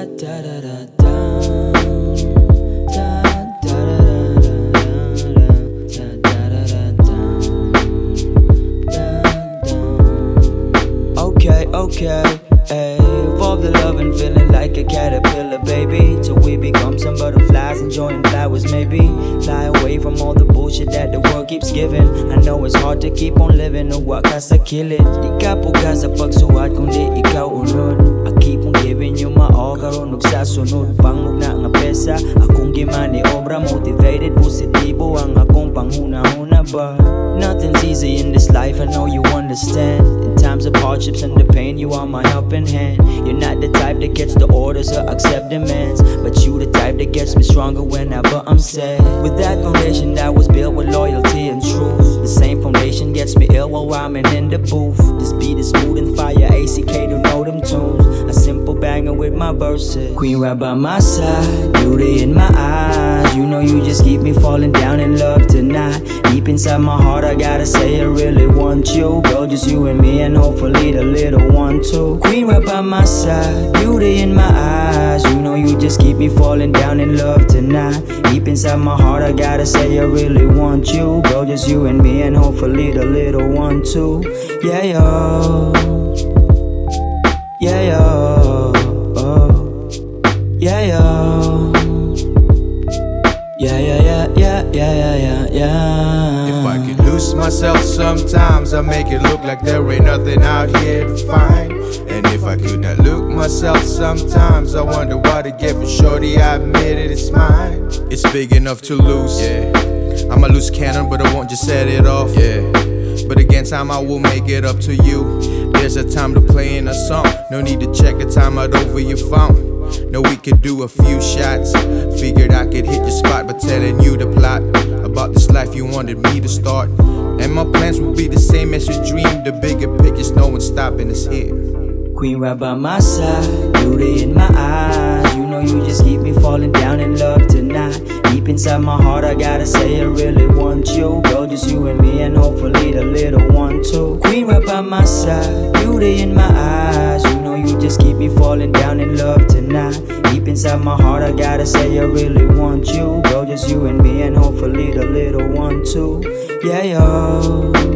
da da da da. Okay, ayy. Evolve the love and feeling like a caterpillar, baby, till we become some butterflies enjoying flowers, maybe. Fly away from all the bullshit that the world keeps giving. I know it's hard to keep on living, huwag ka sa kilid. Di ka puga sa pagsuwat kundi ikaw unod. I keep on giving you my all, karon ug sa sunod pangmugna nga pesa akong gimani obra. Motivated, positibo ang akong panghuna-huna, but nothing's easy in this life, I know you understand. In times of hardships and the pain, you are my helping hand. You're not the type that gets the orders or accept demands, but you the type that gets me stronger whenever I'm sad. With that foundation that was built with loyalty and truth, the same foundation gets me ill while rhyming in the booth. This beat is smooth and fire, ACK don't know them tunes. A simple banger with my verses. Queen right by my side, beauty in my eyes. You know you just keep me falling down in love tonight. Deep inside my heart I gotta say I really want you, girl, just you and me and hopefully the little one too. Queen right by my side, beauty in my eyes. You know you just keep me falling down in love tonight. Deep inside my heart I gotta say I really want you, girl, just you and me and hopefully the little one too. Yeah, yo. Yeah, yo. Oh. Yeah, yo. Yeah, yeah, yeah, yeah, yeah, yeah, yeah. If I could lose myself sometimes, I make it look like there ain't nothing out here to find. And if I could not look myself sometimes, I wonder what to get for shorty, I admit it, it's mine. It's big enough to lose, yeah. I'm a loose cannon, but I won't just set it off, yeah. But again, time I will make it up to you. There's a time to play in a song, no need to check the time out over your phone. No, we could do a few shots. Figured I could hit your spot by telling you the plot about this life you wanted me to start. And my plans will be the same as your dream. The bigger picture's no one's stopping us here. Queen right by my side, beauty in my eyes. You know you just keep me falling down in love tonight. Deep inside my heart I gotta say I really want you, girl, just you and me and hopefully the little one too. Queen right by my side, beauty in my eyes. You know you just keep me falling down in love tonight. Deep inside my heart I gotta say I really want you, girl, just you and me and hopefully the little one too. Yeah, yo.